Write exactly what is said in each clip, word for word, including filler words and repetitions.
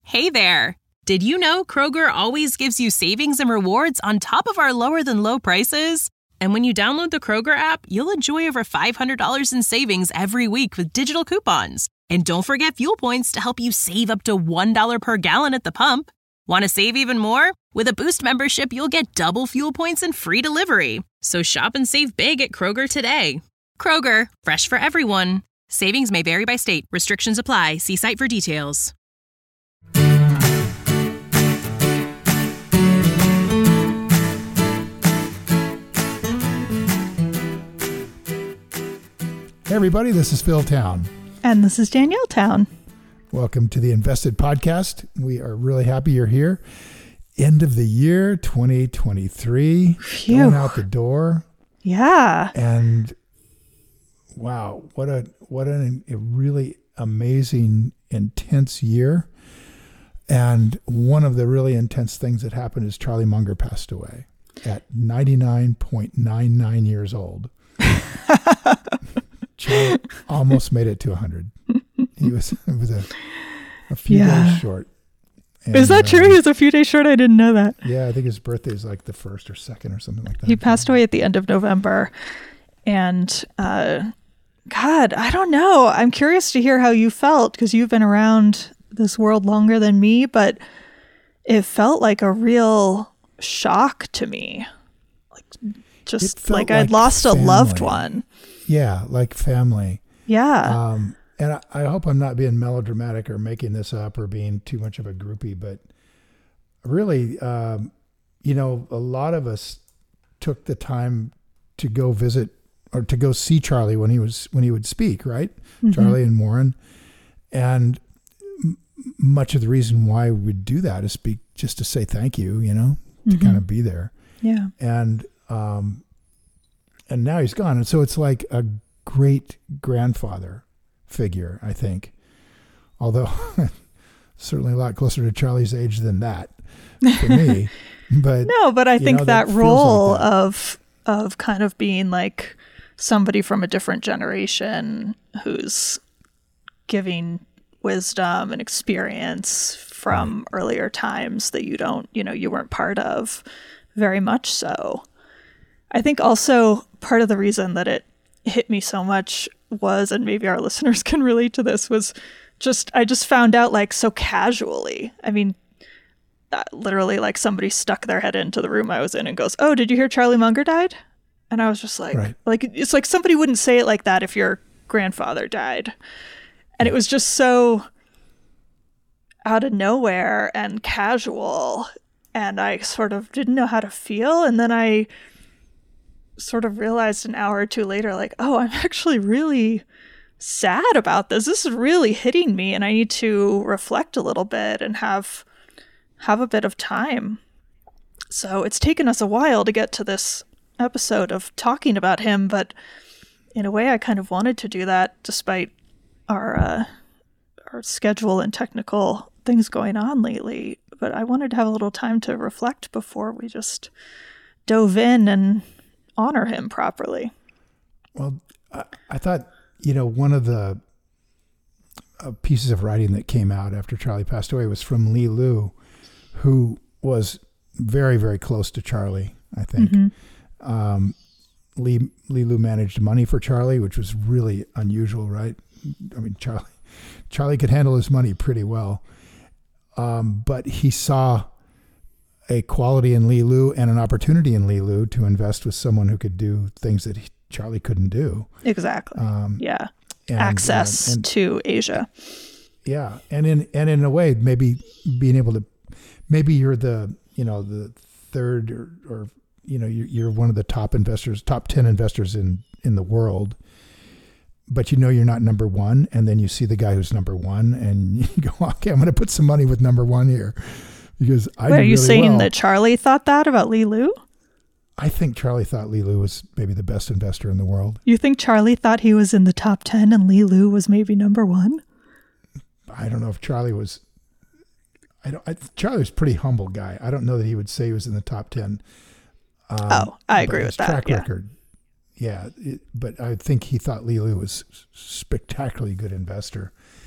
Hey there! Did you know Kroger always gives you savings and rewards on top of our lower-than-low prices? And when you download the Kroger app, you'll enjoy over five hundred dollars in savings every week with digital coupons. And don't forget fuel points to help you save up to one dollar per gallon at the pump. Want to save even more? With a Boost membership, you'll get double fuel points and free delivery. So shop and save big at Kroger today. Kroger, fresh for everyone. Savings may vary by state. Restrictions apply. See site for details. Hey everybody, this is Phil Town. And this is Danielle Town. Welcome to the Invested Podcast. We are really happy you're here. End of the year, twenty twenty-three. Phew. Going out the door. Yeah. And wow, what a what an, a really amazing, intense year. And one of the really intense things that happened is Charlie Munger passed away at ninety-nine point nine nine years old. Charlie almost made it to one hundred. He was, it was a, a few Yeah. days short. And, Is that true? uh, He was a few days short. I didn't know that. Yeah, I think his birthday is like the first or second or something like that. He passed away at the end of November. And uh, God, I don't know. I'm curious to hear how you felt because you've been around this world longer than me, but it felt like a real shock to me. Like just It felt like I'd like lost a loved family. one. Yeah, like family. Yeah. Um, and I, I hope I'm not being melodramatic or making this up or being too much of a groupie, but really, um, you know, a lot of us took the time to go visit or to go see Charlie when he was when he would speak, right? Mm-hmm. Charlie and Warren, and m- much of the reason why we would do that is speak just to say thank you, you know, to Mm-hmm. kind of be there. Yeah. And um, and now he's gone, and so it's like a great grandfather figure, I think. Although certainly a lot closer to Charlie's age than that for me. But No, but I you think know, that, feels role like that. of of kind of being like somebody from a different generation who's giving wisdom and experience from earlier times that you don't, you know, you weren't part of, very much so. I think also part of the reason that it hit me so much was, and maybe our listeners can relate to this, was just, I just found out like so casually. I mean, uh, literally like somebody stuck their head into the room I was in and goes, "Oh, did you hear Charlie Munger died?" And I was just like, Right. like, it's like somebody wouldn't say it like that if your grandfather died. And it was just so out of nowhere and casual. And I sort of didn't know how to feel. And then I sort of realized an hour or two later, like, oh, I'm actually really sad about this. This is really hitting me. And I need to reflect a little bit and have have a bit of time. So it's taken us a while to get to this episode of talking about him, but in a way I kind of wanted to do that despite our uh, our schedule and technical things going on lately. But I wanted to have a little time to reflect before we just dove in and honor him properly. Well, I, I thought, you know, one of the uh, pieces of writing that came out after Charlie passed away was from Li Lu, who was very, very close to Charlie, I think. Mm-hmm. Um, Li, Li Lu managed money for Charlie, which was really unusual, right? I mean, Charlie, Charlie could handle his money pretty well. Um, but he saw a quality in Li Lu and an opportunity in Li Lu to invest with someone who could do things that he, Charlie couldn't do. Exactly. Um, yeah. and, Access uh, and, to Asia. Yeah. And in, and in a way, maybe being able to, maybe you're the, you know, the third or, or you know, you're, you're one of the top investors, top ten investors in, in the world, but you know, you're not number one. And then you see the guy who's number one and you go, okay, I'm going to put some money with number one here because I Wait, do are you really saying well. that Charlie thought that about Li Lu? I think Charlie thought Li Lu was maybe the best investor in the world. You think Charlie thought he was in the top ten and Li Lu was maybe number one? I don't know if Charlie was, I don't, I, Charlie was a pretty humble guy. I don't know that he would say he was in the top ten. Um, Oh, I but agree his with that, track yeah. record. Yeah. It, but I think he thought Li Lu was spectacularly good investor.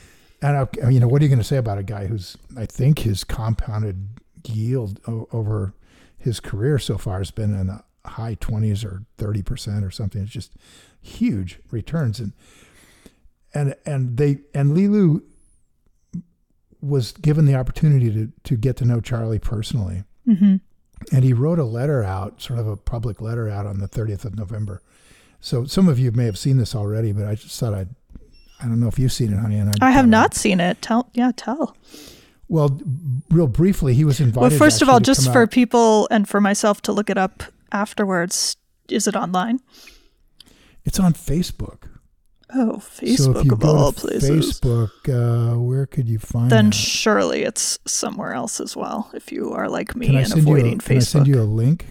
and I, you know, what are you going to say about a guy who's, I think his compounded yield o- over his career so far has been in the high twenties or thirty percent or something. It's just huge returns. And, and, and they, and Li Lu was given the opportunity to, to get to know Charlie personally. Mm-hmm. And he wrote a letter out, sort of a public letter out on the thirtieth of November. So some of you may have seen this already, but I just thought I'd, I don't know if you've seen it, honey. And I, I have not I'd, seen it. Tell, yeah, tell. Well, real briefly, he was invited. Well, first of all, to just for out. people and for myself to look it up afterwards, is it online? It's on Facebook. Oh, Facebook so if you of all go to places. Facebook, uh, where could you find Then that? surely it's somewhere else as well, if you are like me can and avoiding a, Facebook. Can I send you a link?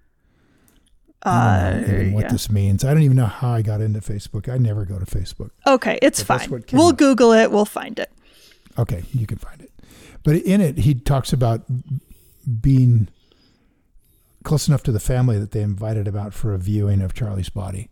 I don't know Uh, even what yeah. this means. I don't even know how I got into Facebook. I never go to Facebook. Okay, it's But that's fine. what came We'll up. Google it. We'll find it. Okay, you can find it. But in it, he talks about being close enough to the family that they invited him out for a viewing of Charlie's body.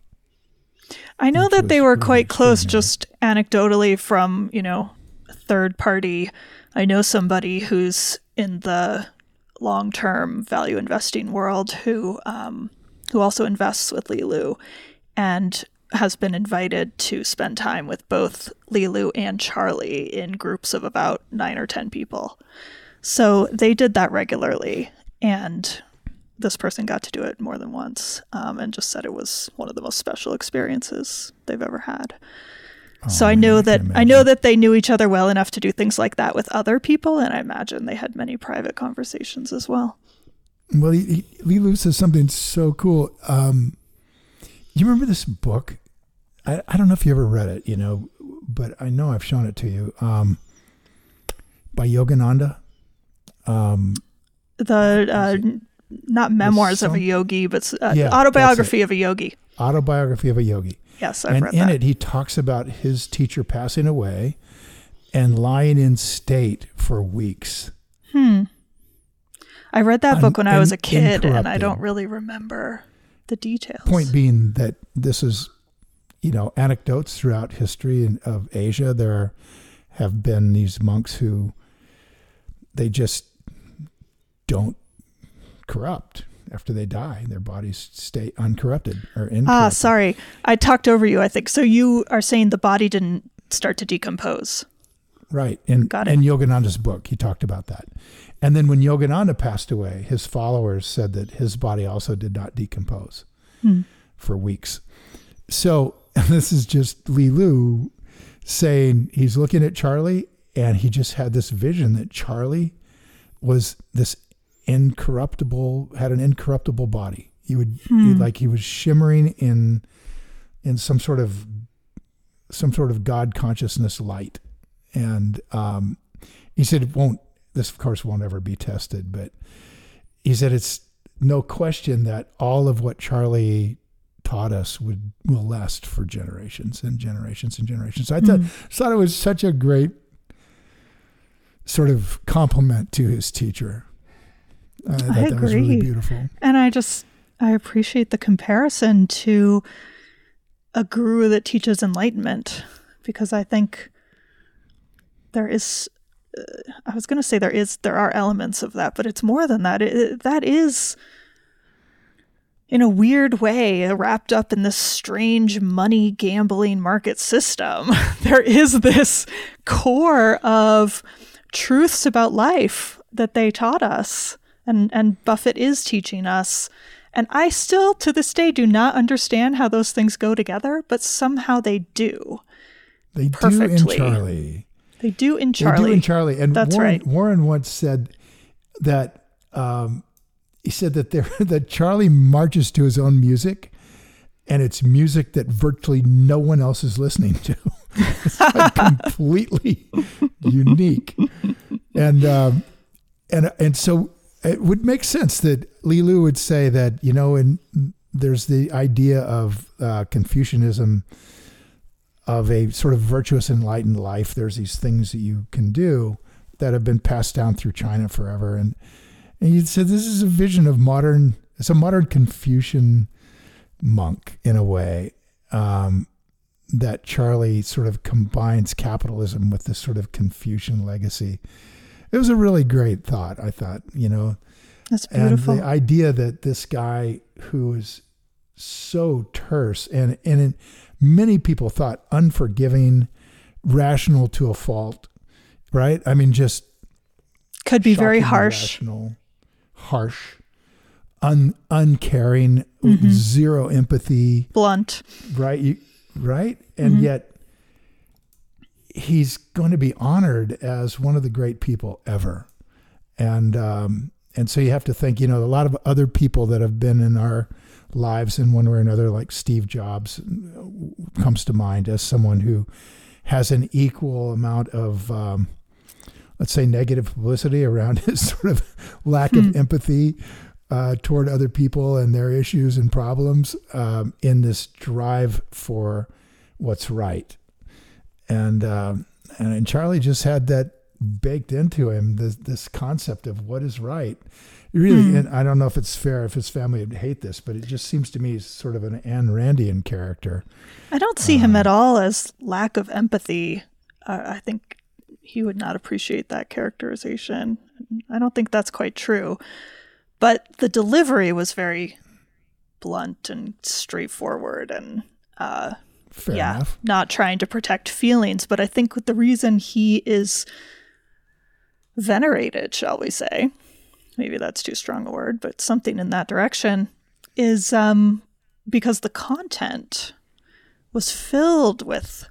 I know Which that they was were really quite close, extraordinary. just anecdotally from, you know, a third party. I know somebody who's in the long-term value investing world who um, who also invests with Li Lu and has been invited to spend time with both Li Lu and Charlie in groups of about nine or ten people. So they did that regularly, and this person got to do it more than once, um, and just said it was one of the most special experiences they've ever had. Oh, so I man, know I that can I know imagine. that they knew each other well enough to do things like that with other people, and I imagine they had many private conversations as well. Well, he, he, Li Lu says something so cool. Um, you remember this book? I, I don't know if you ever read it, you know, but I know I've shown it to you. Um, by Yogananda. Um, The uh, not memoirs of some- a yogi, but uh, Yeah, autobiography of a yogi. Autobiography of a Yogi. Yes, I've and read in that. it, he talks about his teacher passing away and lying in state for weeks. Hmm. I read that Un- book when I was a in- kid, and I incorrupted. don't really remember the details. Point being that this is, you know, anecdotes throughout history in, of Asia. There are, have been these monks who they just don't corrupt after they die. Their bodies stay uncorrupted or incorrupted. Ah, sorry. I talked over you, I think. So you are saying the body didn't start to decompose. Right. In, Got it. in Yogananda's book, he talked about that. And then when Yogananda passed away, his followers said that his body also did not decompose Hmm. for weeks. So this is just Li Lu saying he's looking at Charlie, and he just had this vision that Charlie was this incorruptible, had an incorruptible body. He would Hmm. he, like he was shimmering in in some sort of some sort of God consciousness light. And um, he said it won't, this of course won't ever be tested, but he said it's no question that all of what Charlie taught us would will last for generations and generations and generations. So I thought, thought it was such a great sort of compliment to his teacher. I thought I that was really agree. beautiful. And I just, I appreciate the comparison to a guru that teaches enlightenment, because I think there is, uh, I was going to say there is, there are elements of that, but it's more than that. It, that is, in a weird way, wrapped up in this strange money gambling market system. There is this core of truths about life that they taught us, and, and Buffett is teaching us. And I still, to this day, do not understand how those things go together, but somehow they do. They Perfectly. do in Charlie. They do in Charlie. They do in Charlie. And That's Warren, right. Warren once said that um, he said that there that Charlie marches to his own music, and it's music that virtually no one else is listening to. It's like completely unique. And um, and and so it would make sense that Li Lu would say that, you know, and there's the idea of uh, Confucianism, of a sort of virtuous, enlightened life. There's these things that you can do that have been passed down through China forever. And, and you said this is a vision of modern, it's a modern Confucian monk in a way, um, that Charlie sort of combines capitalism with this sort of Confucian legacy. It was a really great thought, I thought, you know. That's beautiful. And the idea that this guy who is so terse and, and many people thought unforgiving, rational to a fault, right? I mean, just could be very harsh, irrational, harsh, un, uncaring, mm-hmm. zero empathy, blunt, right? You, right? And mm-hmm. yet he's going to be honored as one of the great people ever. And, um, and so you have to think, you know, a lot of other people that have been in our lives in one way or another, like Steve Jobs comes to mind as someone who has an equal amount of, um, let's say, negative publicity around his sort of lack hmm. of empathy uh, toward other people and their issues and problems um, in this drive for what's right. And, um, and and Charlie just had that baked into him, this this concept of what is right. Really, mm. and I don't know if it's fair if his family would hate this, but it just seems to me sort of an Ayn Randian character. I don't see um, him at all as lack of empathy. Uh, I think he would not appreciate that characterization. I don't think that's quite true. But the delivery was very blunt and straightforward and uh, fair yeah, enough. Not trying to protect feelings. But I think the reason he is venerated, shall we say, maybe that's too strong a word, but something in that direction, is um, because the content was filled with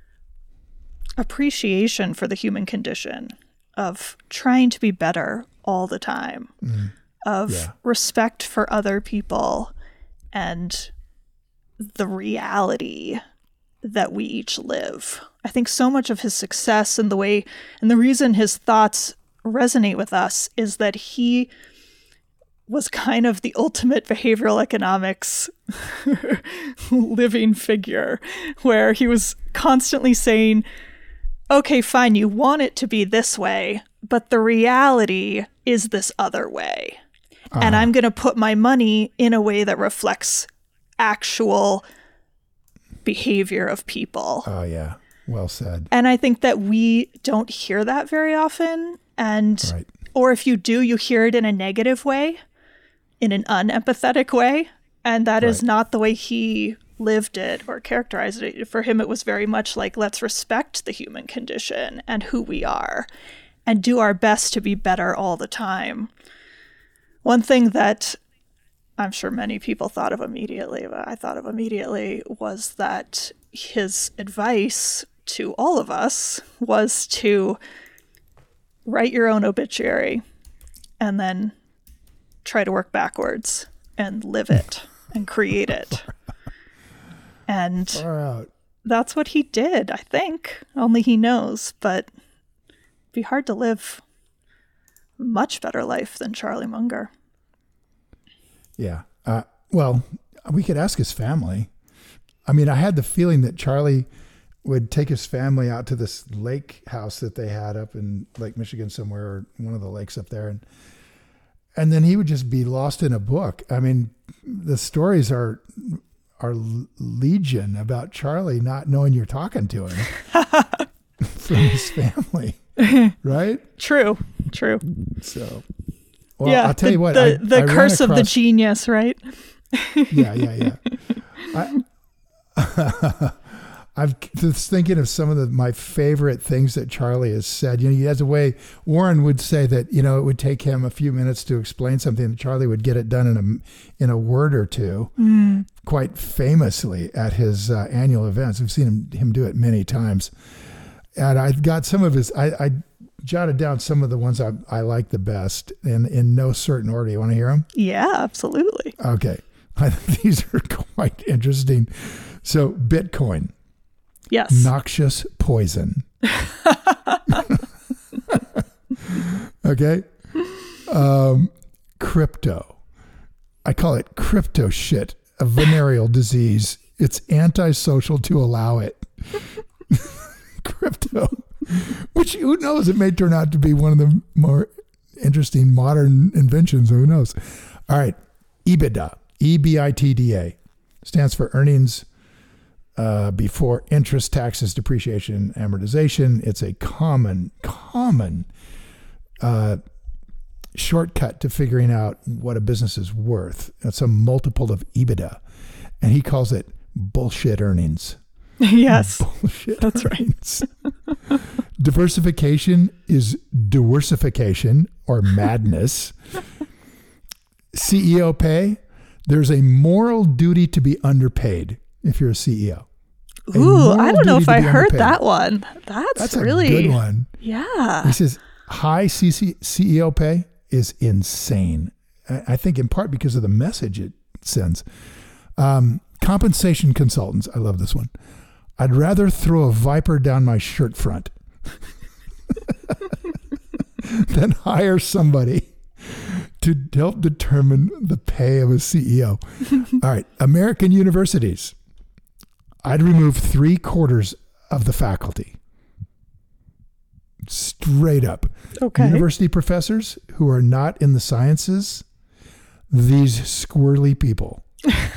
appreciation for the human condition, of trying to be better all the time, mm. of yeah. respect for other people, and the reality that we each live. I think so much of his success and the way, and the reason his thoughts resonate with us is that he was kind of the ultimate behavioral economics living figure, where he was constantly saying, okay, fine, you want it to be this way, but the reality is this other way. Uh-huh. And I'm going to put my money in a way that reflects actual behavior of people. Oh, yeah. Well said. And I think that we don't hear that very often. And, right. or if you do, you hear it in a negative way, in an unempathetic way. And that right. is not the way he lived it or characterized it. For him, it was very much like, let's respect the human condition and who we are and do our best to be better all the time. One thing that I'm sure many people thought of immediately, but I thought of immediately, was that his advice to all of us was to write your own obituary and then try to work backwards and live it and create it. And that's what he did, I think. Only he knows, but it'd be hard to live a much better life than Charlie Munger. Yeah. Uh, well, we could ask his family. I mean, I had the feeling that Charlie would take his family out to this lake house that they had up in Lake Michigan somewhere, or one of the lakes up there. And, and then he would just be lost in a book. I mean, the stories are, are legion about Charlie not knowing you're talking to him from his family. Right? True. True. So, well, yeah, I'll tell the, you what, the, I, the I curse across, of the genius, right? yeah, yeah, yeah. I, I'm just thinking of some of the, my favorite things that Charlie has said. You know, he has a way, Warren would say that, you know, it would take him a few minutes to explain something, and Charlie would get it done in a, in a word or two, mm. quite famously at his uh, annual events. We've seen him, him do it many times. And I've got some of his, I, I jotted down some of the ones I, I like the best in, in no certain order. You want to hear them? Yeah, absolutely. Okay. I think these are quite interesting. So, Bitcoin. Yes. Noxious poison. Okay. Um, crypto. I call it crypto shit, a venereal disease. It's antisocial to allow it. Crypto, which who knows, it may turn out to be one of the more interesting modern inventions. Who knows? All right. EBITDA, E B I T D A, stands for earnings uh, before interest, taxes, depreciation, amortization. It's a common, common uh, shortcut to figuring out what a business is worth. It's a multiple of EBITDA. And he calls it bullshit earnings. Yes, Bullshit that's earnings. Right. Diversification is diversification or madness. C E O pay, there's a moral duty to be underpaid if you're a C E O. A Ooh, I don't know if I heard underpaid. that one. That's, That's really a good one. Yeah. He says high C E O pay is insane. I think in part because of the message it sends. Um, compensation consultants. I love this one. I'd rather throw a viper down my shirt front than hire somebody to help determine the pay of a C E O. All right. American universities. I'd remove three quarters of the faculty. Straight up. Okay. University professors who are not in the sciences, these squirrely people.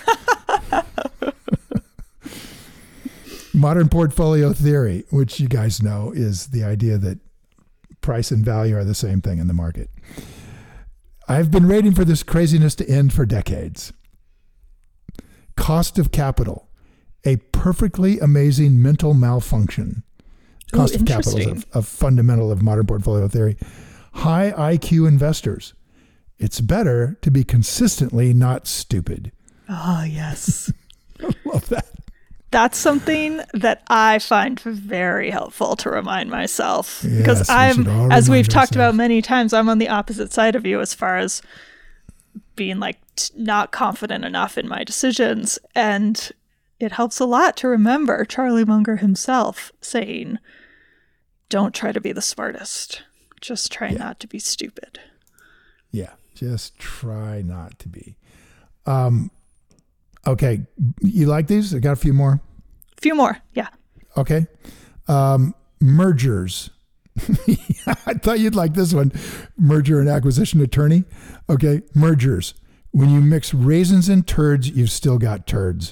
Modern portfolio theory, which you guys know is the idea that price and value are the same thing in the market. I've been waiting for this craziness to end for decades. Cost of capital, a perfectly amazing mental malfunction. Cost Ooh, of capital is a, a fundamental of modern portfolio theory. High I Q investors. It's better to be consistently not stupid. Oh, yes. I love that. That's something that I find very helpful to remind myself. Yes, because we I'm, should all as we've remind talked about ourselves. many times, I'm on the opposite side of you as far as being like t- not confident enough in my decisions. And it helps a lot to remember Charlie Munger himself saying, don't try to be the smartest. Just try Yeah. not to be stupid. Yeah, just try not to be. Um, okay, you like these? I got a few more. A few more. Yeah. Okay. Um, mergers. I thought you'd like this one. Merger and acquisition attorney. Okay, mergers. When you mix raisins and turds, you've still got turds.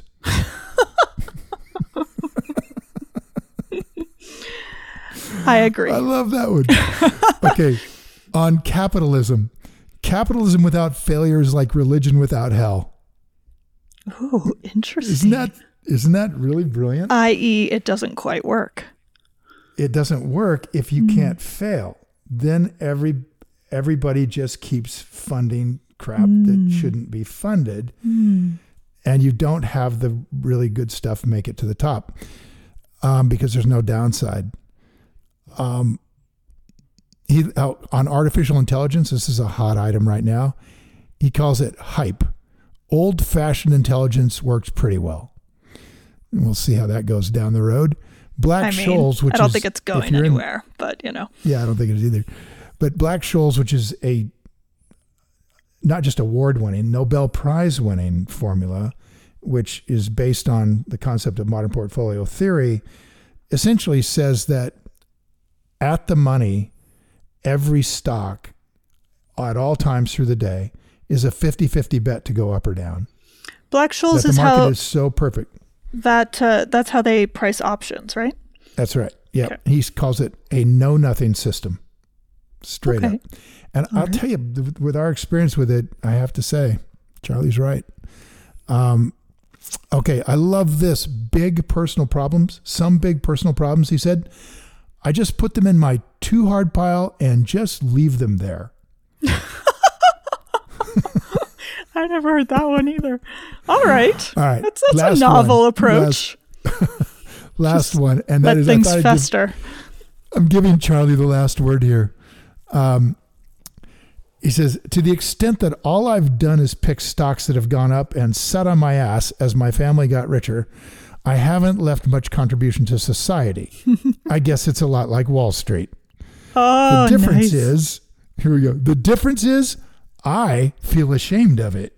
I agree. I love that one. Okay. On capitalism. Capitalism without failure is like religion without hell. Ooh, interesting. Isn't that isn't that really brilliant? that is, it doesn't quite work. It doesn't work if you Mm. can't fail. Then every everybody just keeps funding crap Mm. that shouldn't be funded. Mm. And you don't have the really good stuff make it to the top um, because there's no downside. Um, he uh, on artificial intelligence, this is a hot item right now. He calls it hype. Old-fashioned intelligence works pretty well. And we'll see how that goes down the road. Black I mean, Scholes, which I don't is, think it's if going you're in- anywhere, but you know. yeah, I don't think it is either. But Black Scholes, which is a not just award-winning, Nobel Prize-winning formula, which is based on the concept of modern portfolio theory, essentially says that at the money, every stock at all times through the day is a fifty-fifty bet to go up or down. Black Scholes That is the market how is so perfect. that uh, that's how they price options, right? That's right. Yeah. Okay. He calls it a know-nothing system. Straight Okay. up. And All I'll right. tell you, th- with our experience with it, I have to say, Charlie's right. Um, okay, I love this. Big personal problems. Some big personal problems, he said. I just put them in my too hard pile and just leave them there. I never heard that one either. All right. All right. That's, that's a last novel one. approach. Last, last one. And that Let is, I things thought I'd give- fester. I'm giving Charlie the last word here. Um, he says, to the extent that all I've done is pick stocks that have gone up and sat on my ass as my family got richer, I haven't left much contribution to society. I guess it's a lot like Wall Street. Oh, The difference nice. is, here we go. The difference is I feel ashamed of it.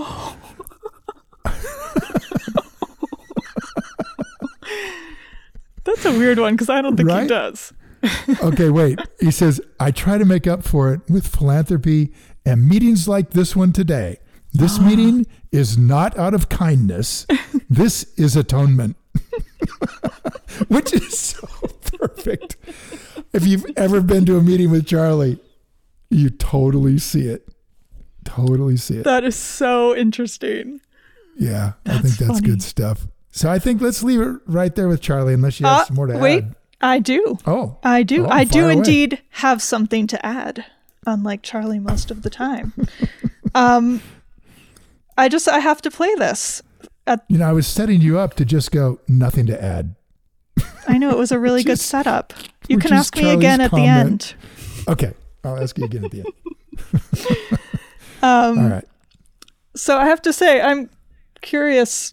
That's a weird one because I don't think Right? he does. Okay, wait. He says, I try to make up for it with philanthropy and meetings like this one today. This meeting is not out of kindness. This is atonement. Which is so perfect. If you've ever been to a meeting with Charlie, you totally see it. Totally see it. That is so interesting. Yeah, That's I think that's funny. good stuff. So I think let's leave it right there with Charlie, unless you have Uh, some more to wait, add. I do. Oh, I do. Oh, I do fire away. indeed have something to add, unlike Charlie most of the time. um, I just, I have to play this. At, You know, I was setting you up to just go, nothing to add. I know it was a really good Just- setup. You which can is ask me Charlie's again at the comment. end. Okay, I'll ask you again at the end. Um, All right. So I have to say, I'm curious.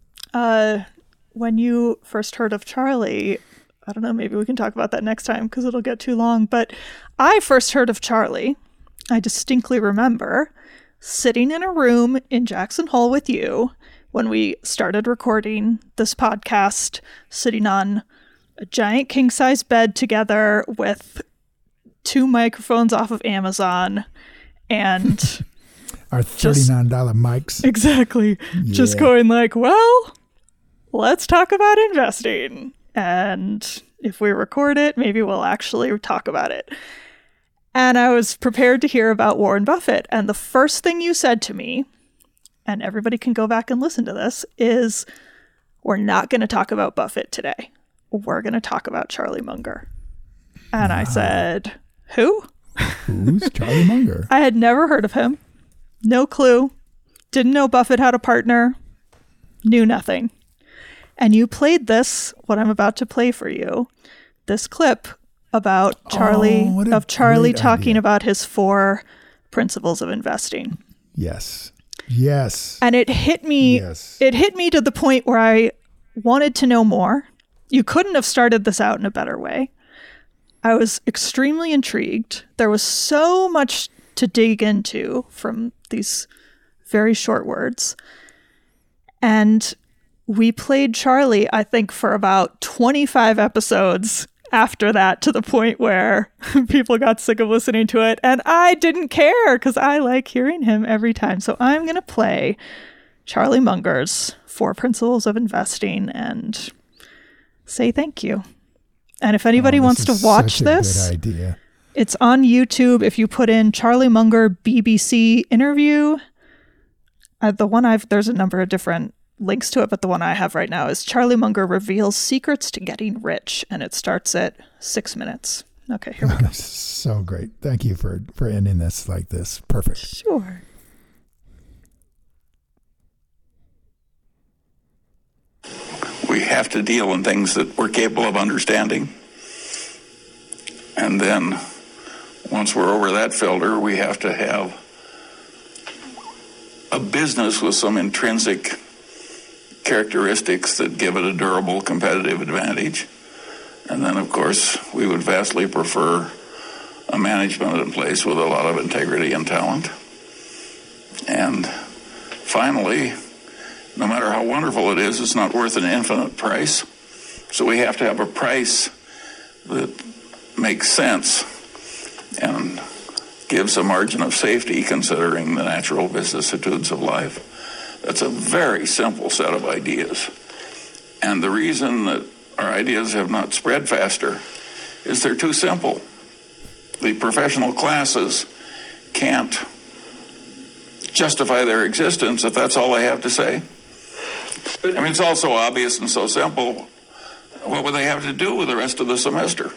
Uh, when you first heard of Charlie, I don't know, maybe we can talk about that next time because it'll get too long. But I first heard of Charlie, I distinctly remember sitting in a room in Jackson Hole with you when we started recording this podcast, sitting on a giant king-size bed together with two microphones off of Amazon and... Our thirty-nine dollars mics. Exactly. Just Yeah. going like, well, let's talk about investing. And if we record it, maybe we'll actually talk about it. And I was prepared to hear about Warren Buffett. And the first thing you said to me, and everybody can go back and listen to this, is we're not going to talk about Buffett today. We're going to talk about Charlie Munger. And I said, who? Who's Charlie Munger? I had never heard of him. No clue. Didn't know Buffett had a partner. Knew nothing. And you played this, what I'm about to play for you, this clip about Charlie, Oh, what a of Charlie great talking idea. about his four principles of investing. Yes. Yes. And it hit me, Yes. it hit me to the point where I wanted to know more. You couldn't have started this out in a better way. I was extremely intrigued. There was so much to dig into from these very short words. And we played Charlie, I think, for about twenty-five episodes after that, to the point where people got sick of listening to it. And I didn't care because I like hearing him every time. So I'm going to play Charlie Munger's Four Principles of Investing and say thank you. And if anybody Oh, wants to is watch such a this, good idea. it's on YouTube. If you put in Charlie Munger B B C interview, uh, the one I've, there's a number of different links to it, but the one I have right now is Charlie Munger reveals secrets to getting rich. And it starts at six minutes. Okay, here we go. This is so great. Thank you for, for ending this like this. Perfect. Sure. We have to deal in things that we're capable of understanding. And then once we're over that filter, we have to have a business with some intrinsic characteristics that give it a durable competitive advantage. And then, of course, we would vastly prefer a management in place with a lot of integrity and talent. And finally, no matter how wonderful it is, it's not worth an infinite price. So we have to have a price that makes sense and gives a margin of safety considering the natural vicissitudes of life. That's a very simple set of ideas. And the reason that our ideas have not spread faster is they're too simple. The professional classes can't justify their existence if that's all they have to say. I mean, it's all so obvious and so simple. What would they have to do with the rest of the semester?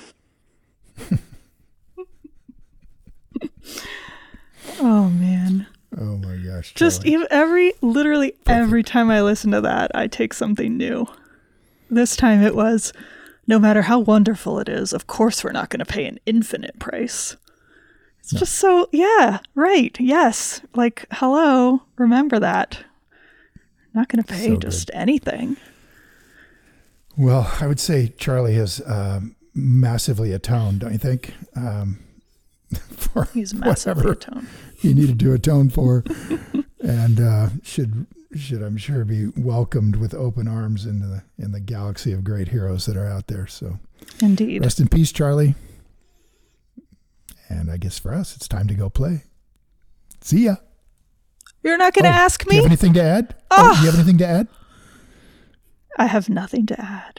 Oh, man. Oh my gosh. Just Charlie. even every, literally every time I listen to that, I take something new. This time it was, no matter how wonderful it is, of course we're not going to pay an infinite price. It's no. just so, yeah, right, yes. Like, hello, remember that. Not going to pay So just good. anything. Well, I would say Charlie has um, massively atoned, don't you think? Um, for He's massively whatever atoned. he needed to atone for, and uh, should should I'm sure be welcomed with open arms into the in the galaxy of great heroes that are out there. So, Indeed. rest in peace, Charlie. And I guess for us, it's time to go play. See ya. You're not going to Oh, ask Do you me? have anything to add? Oh. Oh, do you have anything to add? I have nothing to add.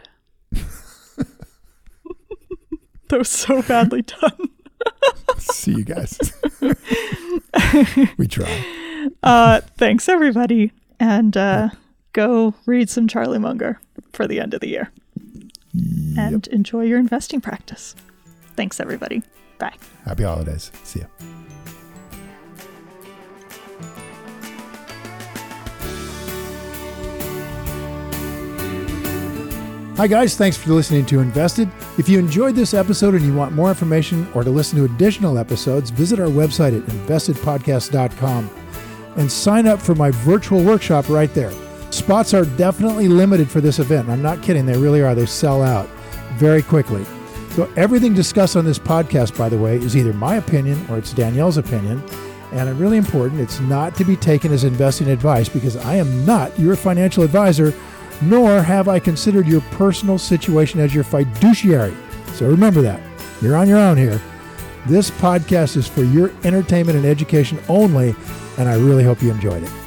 That was so badly done. See you guys. We try. Uh, thanks, everybody. And uh, go read some Charlie Munger for the end of the year. Yep. And enjoy your investing practice. Thanks, everybody. Bye. Happy holidays. See ya. Hi guys, thanks for listening to Invested. If you enjoyed this episode and you want more information or to listen to additional episodes, visit our website at invested podcast dot com and sign up for my virtual workshop right there. Spots are definitely limited for this event. I'm not kidding, they really are. They sell out very quickly. So everything discussed on this podcast, by the way, is either my opinion or it's Danielle's opinion. And really important, it's not to be taken as investing advice because I am not your financial advisor, nor have I considered your personal situation as your fiduciary. So remember that. You're on your own here. This podcast is for your entertainment and education only, and I really hope you enjoyed it.